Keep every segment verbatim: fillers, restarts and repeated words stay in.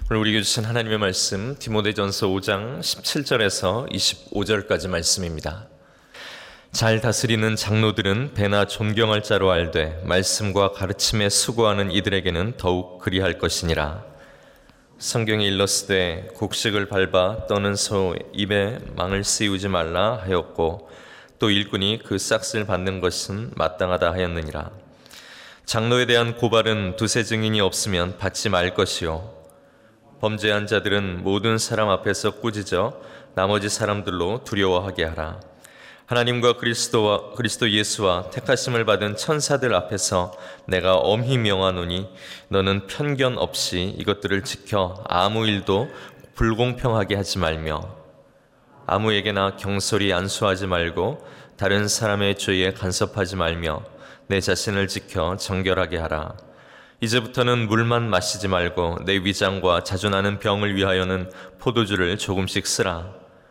오늘 우리에게 주신 하나님의 말씀 디모데전서 오 장 십칠 절에서 이십오 절까지 말씀입니다. 잘 다스리는 장로들은 배나 존경할 자로 알되 말씀과 가르침에 수고하는 이들에게는 더욱 그리할 것이니라. 성경에 일렀으되 곡식을 밟아 떠는 소 입에 망을 씌우지 말라 하였고 또 일꾼이 그 싹을 받는 것은 마땅하다 하였느니라. 장로에 대한 고발은 두세 증인이 없으면 받지 말 것이요 범죄한 자들은 모든 사람 앞에서 꾸짖어 나머지 사람들로 두려워하게 하라. 하나님과 그리스도와 그리스도 예수와 택하심을 받은 천사들 앞에서 내가 엄히 명하노니 너는 편견 없이 이것들을 지켜 아무 일도 불공평하게 하지 말며 아무에게나 경솔히 안수하지 말고 다른 사람의 죄에 간섭하지 말며 내 자신을 지켜 정결하게 하라. 이제부터는 물만 마시지 말고 내 위장과 자주나는 병을 위하여는 포도주를 조금씩 쓰라.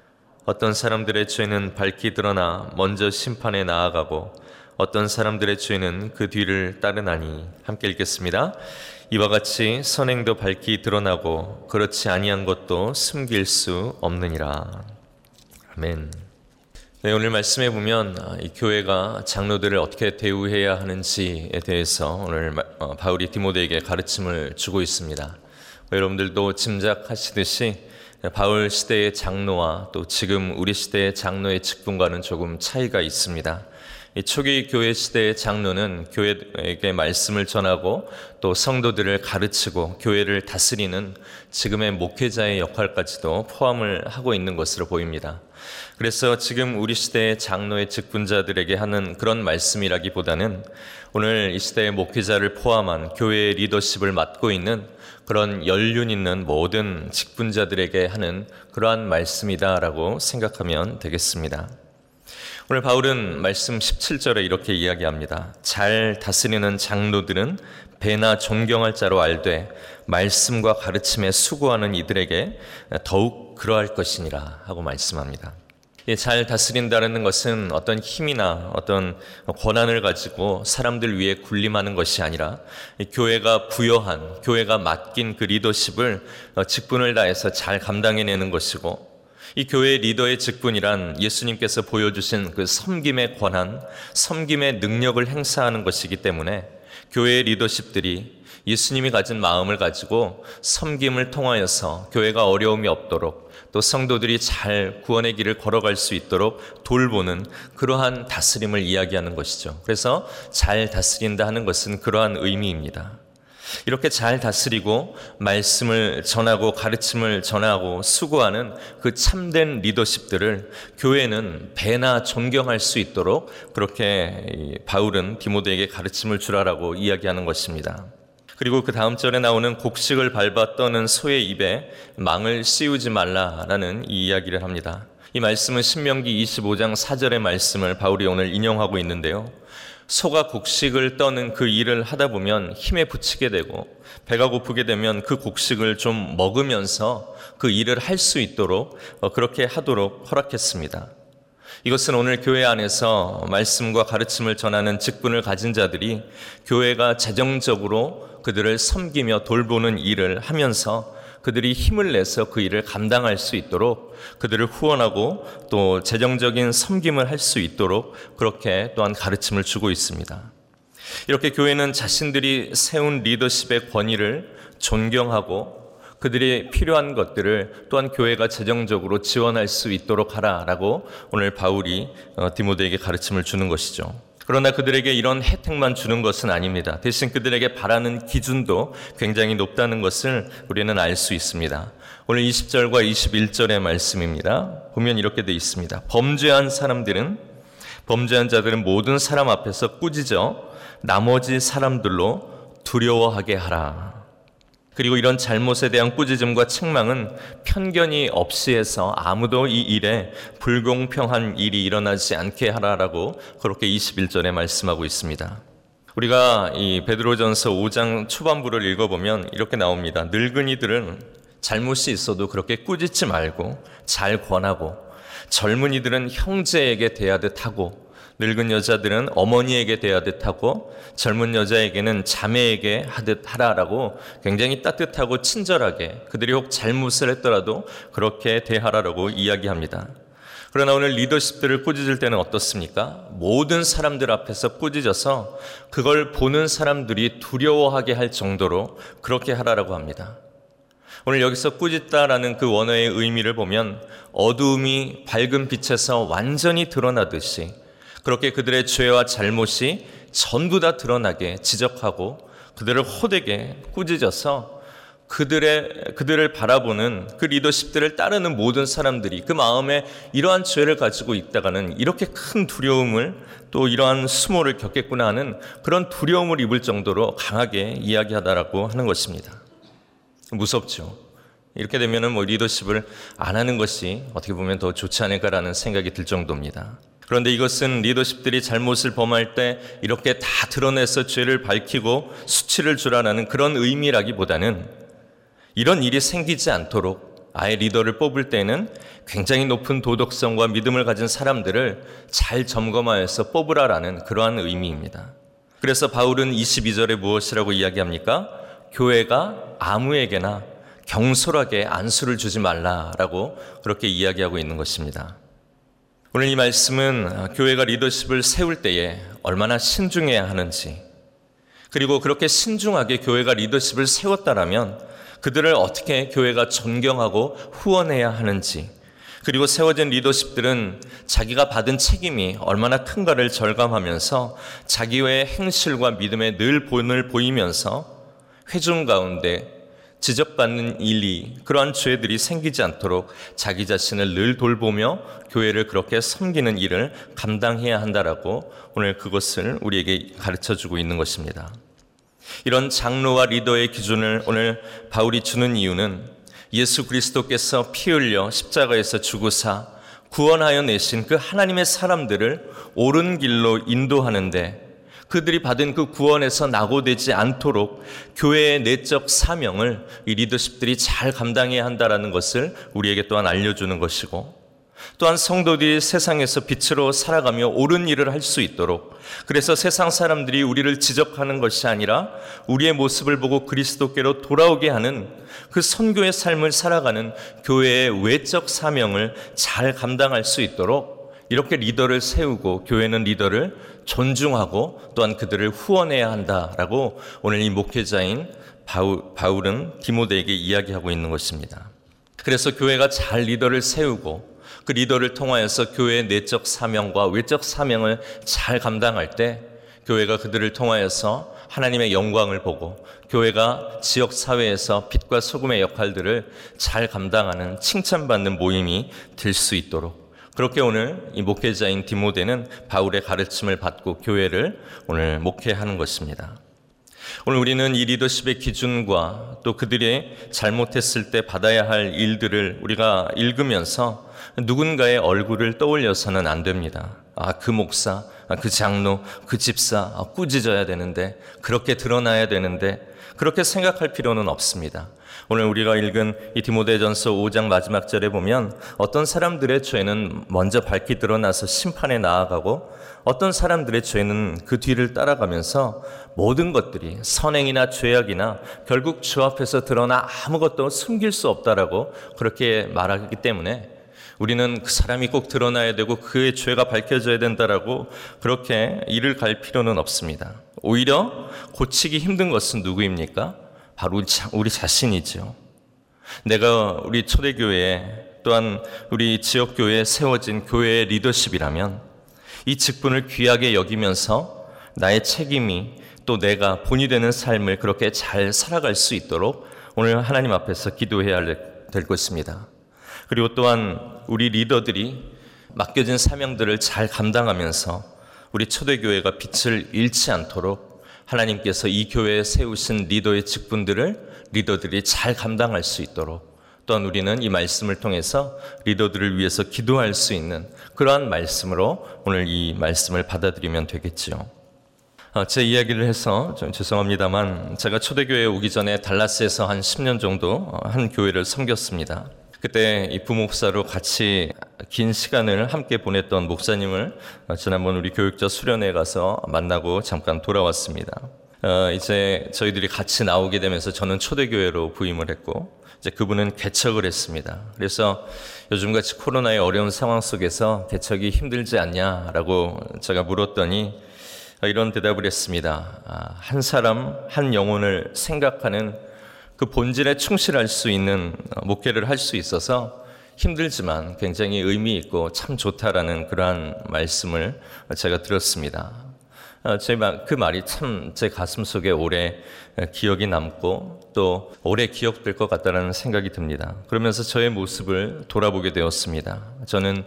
어떤 사람들의 죄는 밝히 드러나 먼저 심판에 나아가고 어떤 사람들의 죄는 그 뒤를 따르나니. 함께 읽겠습니다. 이와 같이 선행도 밝히 드러나고 그렇지 아니한 것도 숨길 수 없느니라. 아멘. 네, 오늘 말씀에 보면 이 교회가 장로들을 어떻게 대우해야 하는지에 대해서 오늘 바울이 디모데에게 가르침을 주고 있습니다. 여러분들도 짐작하시듯이 바울 시대의 장로와 또 지금 우리 시대의 장로의 직분과는 조금 차이가 있습니다. 이 초기 교회 시대의 장로는 교회에게 말씀을 전하고 또 성도들을 가르치고 교회를 다스리는 지금의 목회자의 역할까지도 포함을 하고 있는 것으로 보입니다. 그래서 지금 우리 시대의 장로의 직분자들에게 하는 그런 말씀이라기보다는 오늘 이 시대의 목회자를 포함한 교회의 리더십을 맡고 있는 그런 연륜 있는 모든 직분자들에게 하는 그러한 말씀이다라고 생각하면 되겠습니다. 오늘 바울은 말씀 십칠 절에 이렇게 이야기합니다. 잘 다스리는 장로들은 배나 존경할 자로 알되 말씀과 가르침에 수고하는 이들에게 더욱 그러할 것이니라 하고 말씀합니다. 잘 다스린다는 것은 어떤 힘이나 어떤 권한을 가지고 사람들 위해 군림하는 것이 아니라 교회가 부여한, 교회가 맡긴 그 리더십을 직분을 다해서 잘 감당해내는 것이고, 이 교회의 리더의 직분이란 예수님께서 보여주신 그 섬김의 권한, 섬김의 능력을 행사하는 것이기 때문에 교회의 리더십들이 예수님이 가진 마음을 가지고 섬김을 통하여서 교회가 어려움이 없도록 또 성도들이 잘 구원의 길을 걸어갈 수 있도록 돌보는 그러한 다스림을 이야기하는 것이죠. 그래서 잘 다스린다 하는 것은 그러한 의미입니다. 이렇게 잘 다스리고 말씀을 전하고 가르침을 전하고 수고하는 그 참된 리더십들을 교회는 배나 존경할 수 있도록 그렇게 바울은 디모데에게 가르침을 주라라고 이야기하는 것입니다. 그리고 그 다음 절에 나오는 곡식을 밟아 떠는 소의 입에 망을 씌우지 말라라는 이 이야기를 합니다. 이 말씀은 신명기 이십오 장 사 절의 말씀을 바울이 오늘 인용하고 있는데요. 소가 곡식을 떠는 그 일을 하다 보면 힘에 부치게 되고 배가 고프게 되면 그 곡식을 좀 먹으면서 그 일을 할 수 있도록 그렇게 하도록 허락했습니다. 이것은 오늘 교회 안에서 말씀과 가르침을 전하는 직분을 가진 자들이 교회가 재정적으로 그들을 섬기며 돌보는 일을 하면서 그들이 힘을 내서 그 일을 감당할 수 있도록 그들을 후원하고 또 재정적인 섬김을 할 수 있도록 그렇게 또한 가르침을 주고 있습니다. 이렇게 교회는 자신들이 세운 리더십의 권위를 존경하고 그들이 필요한 것들을 또한 교회가 재정적으로 지원할 수 있도록 하라라고 오늘 바울이 디모데에게 가르침을 주는 것이죠. 그러나 그들에게 이런 혜택만 주는 것은 아닙니다. 대신 그들에게 바라는 기준도 굉장히 높다는 것을 우리는 알 수 있습니다. 오늘 이십 절과 이십일 절의 말씀입니다. 보면 이렇게 되어 있습니다. 범죄한 사람들은, 범죄한 자들은 모든 사람 앞에서 꾸짖어 나머지 사람들로 두려워하게 하라. 그리고 이런 잘못에 대한 꾸짖음과 책망은 편견이 없이 해서 아무도 이 일에 불공평한 일이 일어나지 않게 하라라고 그렇게 이십일 절에 말씀하고 있습니다. 우리가 이 베드로전서 오 장 초반부를 읽어보면 이렇게 나옵니다. 늙은이들은 잘못이 있어도 그렇게 꾸짖지 말고 잘 권하고 젊은이들은 형제에게 대하듯 하고 늙은 여자들은 어머니에게 대하듯 하고 젊은 여자에게는 자매에게 하듯 하라라고 굉장히 따뜻하고 친절하게 그들이 혹 잘못을 했더라도 그렇게 대하라라고 이야기합니다. 그러나 오늘 리더십들을 꾸짖을 때는 어떻습니까? 모든 사람들 앞에서 꾸짖어서 그걸 보는 사람들이 두려워하게 할 정도로 그렇게 하라라고 합니다. 오늘 여기서 꾸짖다라는 그 원어의 의미를 보면 어두움이 밝은 빛에서 완전히 드러나듯이 그렇게 그들의 죄와 잘못이 전부 다 드러나게 지적하고 그들을 호되게 꾸짖어서 그들의, 그들을 바라보는 그 리더십들을 따르는 모든 사람들이 그 마음에 이러한 죄를 가지고 있다가는 이렇게 큰 두려움을 또 이러한 수모를 겪겠구나 하는 그런 두려움을 입을 정도로 강하게 이야기하다라고 하는 것입니다. 무섭죠. 이렇게 되면은 뭐 리더십을 안 하는 것이 어떻게 보면 더 좋지 않을까라는 생각이 들 정도입니다. 그런데 이것은 리더십들이 잘못을 범할 때 이렇게 다 드러내서 죄를 밝히고 수치를 주라는 그런 의미라기보다는 이런 일이 생기지 않도록 아예 리더를 뽑을 때는 굉장히 높은 도덕성과 믿음을 가진 사람들을 잘 점검하여서 뽑으라라는 그러한 의미입니다. 그래서 바울은 이십이 절에 무엇이라고 이야기합니까? 교회가 아무에게나 경솔하게 안수를 주지 말라라고 그렇게 이야기하고 있는 것입니다. 오늘 이 말씀은 교회가 리더십을 세울 때에 얼마나 신중해야 하는지, 그리고 그렇게 신중하게 교회가 리더십을 세웠다라면 그들을 어떻게 교회가 존경하고 후원해야 하는지, 그리고 세워진 리더십들은 자기가 받은 책임이 얼마나 큰가를 절감하면서 자기 외의 행실과 믿음에 늘 본을 보이면서 회중 가운데 지적받는 일이, 그러한 죄들이 생기지 않도록 자기 자신을 늘 돌보며 교회를 그렇게 섬기는 일을 감당해야 한다라고 오늘 그것을 우리에게 가르쳐주고 있는 것입니다. 이런 장로와 리더의 기준을 오늘 바울이 주는 이유는 예수 그리스도께서 피 흘려 십자가에서 죽으사 구원하여 내신 그 하나님의 사람들을 옳은 길로 인도하는데 그들이 받은 그 구원에서 낙오되지 않도록 교회의 내적 사명을 이 리더십들이 잘 감당해야 한다는 것을 우리에게 또한 알려주는 것이고, 또한 성도들이 세상에서 빛으로 살아가며 옳은 일을 할 수 있도록, 그래서 세상 사람들이 우리를 지적하는 것이 아니라 우리의 모습을 보고 그리스도께로 돌아오게 하는 그 선교의 삶을 살아가는 교회의 외적 사명을 잘 감당할 수 있도록 이렇게 리더를 세우고 교회는 리더를 존중하고 또한 그들을 후원해야 한다라고 오늘 이 목회자인 바울, 바울은 디모데에게 이야기하고 있는 것입니다. 그래서 교회가 잘 리더를 세우고 그 리더를 통하여서 교회의 내적 사명과 외적 사명을 잘 감당할 때 교회가 그들을 통하여서 하나님의 영광을 보고 교회가 지역 사회에서 빛과 소금의 역할들을 잘 감당하는 칭찬받는 모임이 될 수 있도록, 그렇게 오늘 이 목회자인 디모데는 바울의 가르침을 받고 교회를 오늘 목회하는 것입니다. 오늘 우리는 이 리더십의 기준과 또 그들이 잘못했을 때 받아야 할 일들을 우리가 읽으면서 누군가의 얼굴을 떠올려서는 안 됩니다. 아, 그 목사, 아, 그 장로, 그 집사, 아, 꾸짖어야 되는데, 그렇게 드러나야 되는데, 그렇게 생각할 필요는 없습니다. 오늘 우리가 읽은 이 디모데전서 오 장 마지막 절에 보면 어떤 사람들의 죄는 먼저 밝히 드러나서 심판에 나아가고 어떤 사람들의 죄는 그 뒤를 따라가면서 모든 것들이 선행이나 죄악이나 결국 주 앞에서 드러나 아무것도 숨길 수 없다라고 그렇게 말하기 때문에 우리는 그 사람이 꼭 드러나야 되고 그의 죄가 밝혀져야 된다라고 그렇게 이를 갈 필요는 없습니다. 오히려 고치기 힘든 것은 누구입니까? 바로 우리 자신이죠. 내가 우리 초대교회에 또한 우리 지역교회에 세워진 교회의 리더십이라면 이 직분을 귀하게 여기면서 나의 책임이 또 내가 본이 되는 삶을 그렇게 잘 살아갈 수 있도록 오늘 하나님 앞에서 기도해야 될 것입니다. 그리고 또한 우리 리더들이 맡겨진 사명들을 잘 감당하면서 우리 초대교회가 빛을 잃지 않도록 하나님께서 이 교회에 세우신 리더의 직분들을 리더들이 잘 감당할 수 있도록, 또한 우리는 이 말씀을 통해서 리더들을 위해서 기도할 수 있는 그러한 말씀으로 오늘 이 말씀을 받아들이면 되겠지요. 제 이야기를 해서 좀 죄송합니다만 제가 초대교회에 오기 전에 달라스에서 한 십 년 정도 한 교회를 섬겼습니다. 그때 이 부목사로 같이 긴 시간을 함께 보냈던 목사님을 지난번 우리 교육자 수련회 가서 만나고 잠깐 돌아왔습니다. 어, 이제 저희들이 같이 나오게 되면서 저는 초대교회로 부임을 했고 이제 그분은 개척을 했습니다. 그래서 요즘같이 코로나의 어려운 상황 속에서 개척이 힘들지 않냐라고 제가 물었더니 이런 대답을 했습니다. 아, 한 사람 한 영혼을 생각하는 그 본질에 충실할 수 있는 목회를 할 수 있어서 힘들지만 굉장히 의미 있고 참 좋다라는 그러한 말씀을 제가 들었습니다. 제 그 말이 참 제 가슴 속에 오래 기억이 남고 또 오래 기억될 것 같다는 생각이 듭니다. 그러면서 저의 모습을 돌아보게 되었습니다. 저는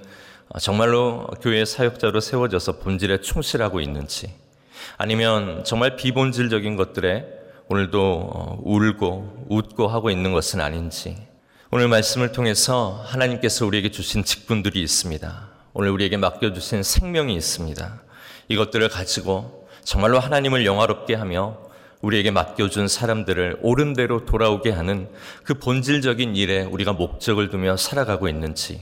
정말로 교회 사역자로 세워져서 본질에 충실하고 있는지, 아니면 정말 비본질적인 것들에 오늘도 울고 웃고 하고 있는 것은 아닌지, 오늘 말씀을 통해서 하나님께서 우리에게 주신 직분들이 있습니다. 오늘 우리에게 맡겨주신 생명이 있습니다. 이것들을 가지고 정말로 하나님을 영화롭게 하며 우리에게 맡겨준 사람들을 옳은 대로 돌아오게 하는 그 본질적인 일에 우리가 목적을 두며 살아가고 있는지,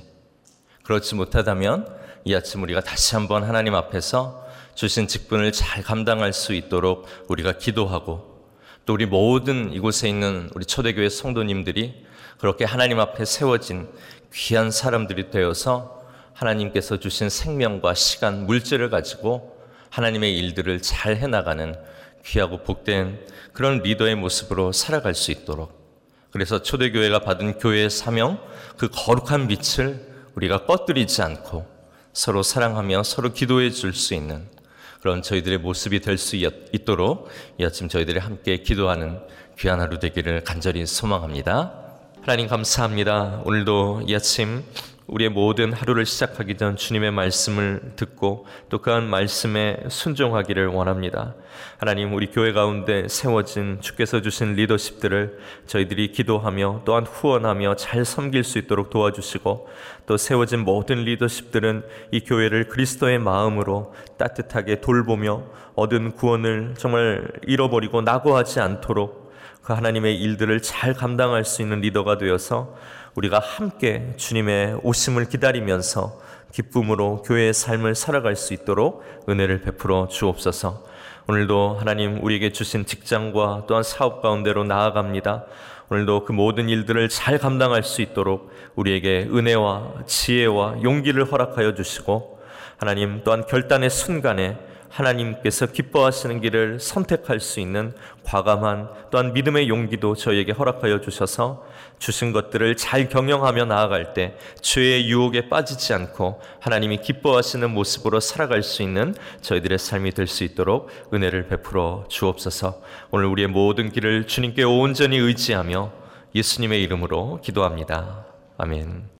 그렇지 못하다면 이 아침 우리가 다시 한번 하나님 앞에서 주신 직분을 잘 감당할 수 있도록 우리가 기도하고, 또 우리 모든 이곳에 있는 우리 초대교회 성도님들이 그렇게 하나님 앞에 세워진 귀한 사람들이 되어서 하나님께서 주신 생명과 시간, 물질을 가지고 하나님의 일들을 잘 해나가는 귀하고 복된 그런 리더의 모습으로 살아갈 수 있도록, 그래서 초대교회가 받은 교회의 사명, 그 거룩한 빛을 우리가 꺼뜨리지 않고 서로 사랑하며 서로 기도해 줄 수 있는 그런 저희들의 모습이 될 수 있도록 이 아침 저희들이 함께 기도하는 귀한 하루 되기를 간절히 소망합니다. 하나님 감사합니다. 오늘도 이 아침 우리의 모든 하루를 시작하기 전 주님의 말씀을 듣고 또 그 말씀에 순종하기를 원합니다. 하나님, 우리 교회 가운데 세워진 주께서 주신 리더십들을 저희들이 기도하며 또한 후원하며 잘 섬길 수 있도록 도와주시고, 또 세워진 모든 리더십들은 이 교회를 그리스도의 마음으로 따뜻하게 돌보며 얻은 구원을 정말 잃어버리고 낙오하지 않도록 그 하나님의 일들을 잘 감당할 수 있는 리더가 되어서 우리가 함께 주님의 오심을 기다리면서 기쁨으로 교회의 삶을 살아갈 수 있도록 은혜를 베풀어 주옵소서. 오늘도 하나님 우리에게 주신 직장과 또한 사업 가운데로 나아갑니다. 오늘도 그 모든 일들을 잘 감당할 수 있도록 우리에게 은혜와 지혜와 용기를 허락하여 주시고, 하나님 또한 결단의 순간에 하나님께서 기뻐하시는 길을 선택할 수 있는 과감한 또한 믿음의 용기도 저희에게 허락하여 주셔서 주신 것들을 잘 경영하며 나아갈 때 죄의 유혹에 빠지지 않고 하나님이 기뻐하시는 모습으로 살아갈 수 있는 저희들의 삶이 될 수 있도록 은혜를 베풀어 주옵소서. 오늘 우리의 모든 길을 주님께 온전히 의지하며 예수님의 이름으로 기도합니다. 아멘.